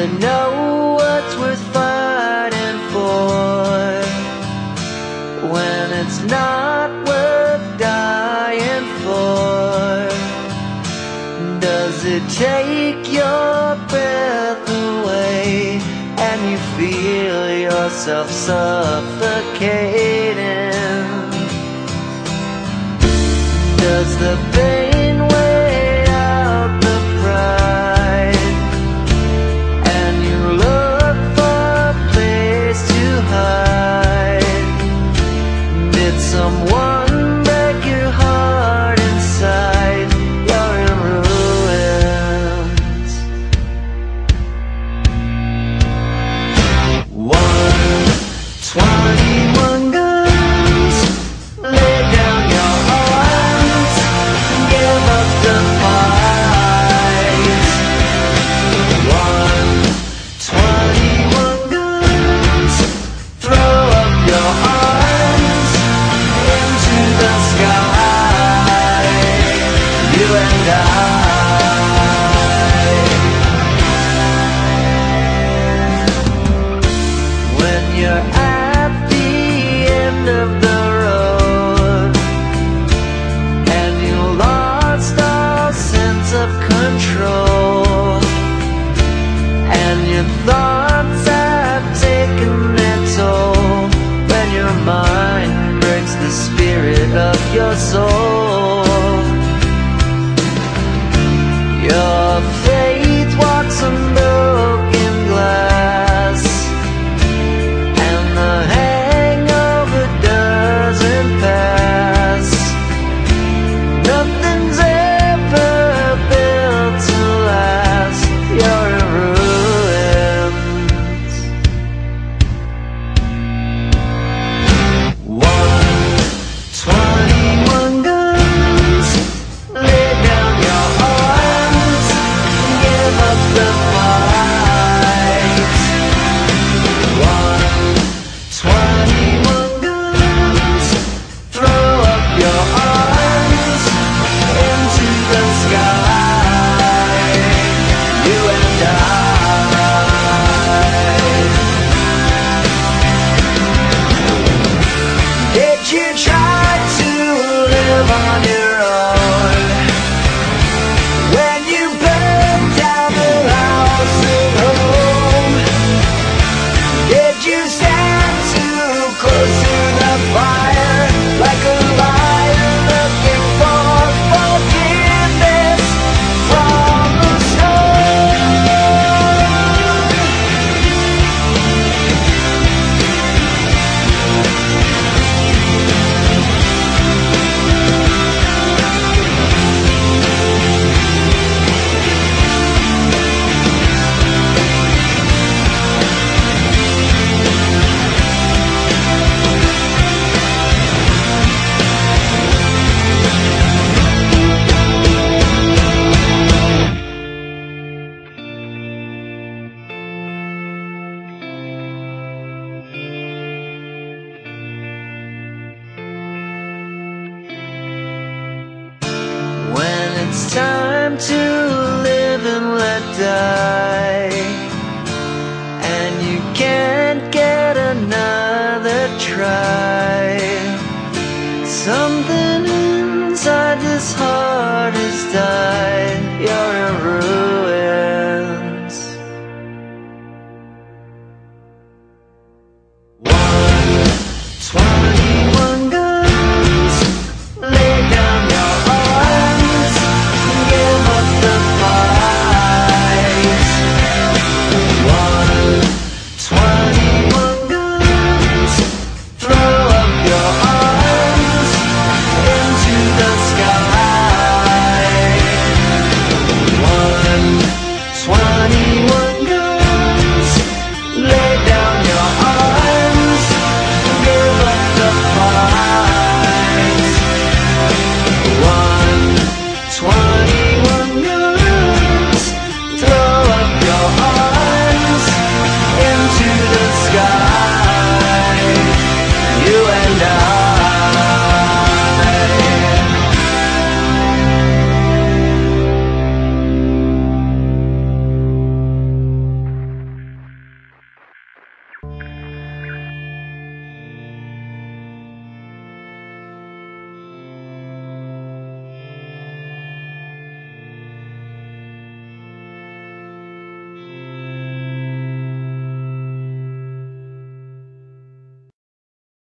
know what's worth fighting for when it's not worth dying for? Does it take your breath away and you feel yourself suffocating? Does the pain weigh out the pride and you look for a place to hide? Did someone break your heart inside? You're in ruins. 121 guns, lay down your arms, give up the fight. 121 guns, throw up your arms into the sky. You and I. When you're at the end of the road and you lost all sense of control, and your thoughts have taken their toll, when your mind breaks the spirit of your soul, your faith walks on broken glass, and the hangover doesn't pass. Nothing's ever built to last. You're in ruins. 121 guns, lay down your arms, give up the fight. 121 guns, throw up your arms into the sky. You and I. Did you try to live on your own when you burned down the house at home? Did you stand too close to the fire like a liar looking for forgiveness from the storm? When it's time to live and let die, and you can't get another try, something inside this heart has died.